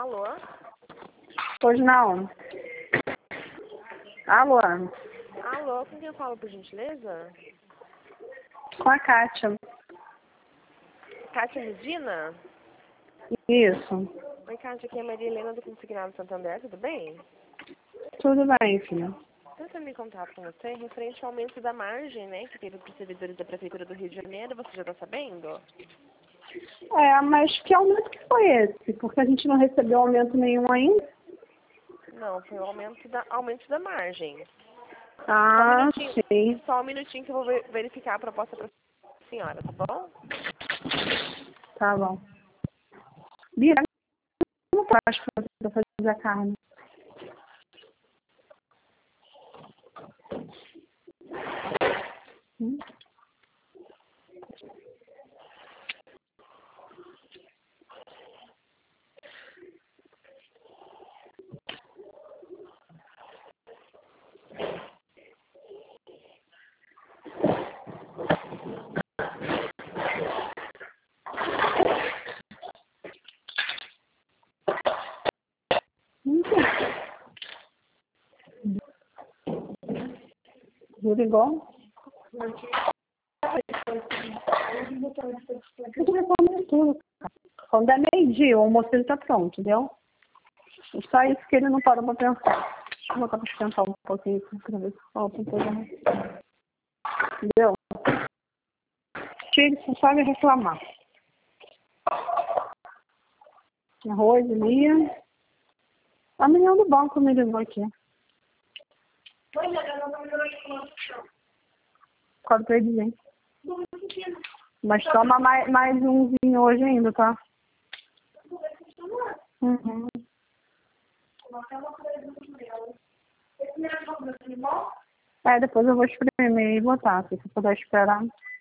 Alô? Pois não. Alô? Alô, com quem eu falo, por gentileza? Com a Kátia. Kátia Regina? Isso. Oi, Kátia, aqui é a Maria Helena do Consignado Santander, tudo bem? Tudo bem, filha. Estou entrando em contato com você referente ao aumento da margem, né, que teve para os servidores da Prefeitura do Rio de Janeiro, você já está sabendo? Mas que aumento que foi esse? Porque a gente não recebeu aumento nenhum ainda. Não, foi o aumento da margem. Ah, sim. Só um minutinho que eu vou verificar a proposta para a senhora, tá bom? Tá bom. Bia, como que eu acho pra você fazer a carne? Hum? Tudo igual? Tudo. Quando é meio-dia, o almoço ele tá pronto, entendeu? Só isso que ele não parou pra pensar. Deixa eu botar pra esquentar um pouquinho pra ver se falta coisa mais. Entendeu? Ele só sabe reclamar. Arroz, Lia. A menina do banco me ligou aqui. Quase pra ele dizer. Mas toma mais um vinho hoje ainda, tá? Uhum. Depois eu vou espremer e botar, se você puder esperar.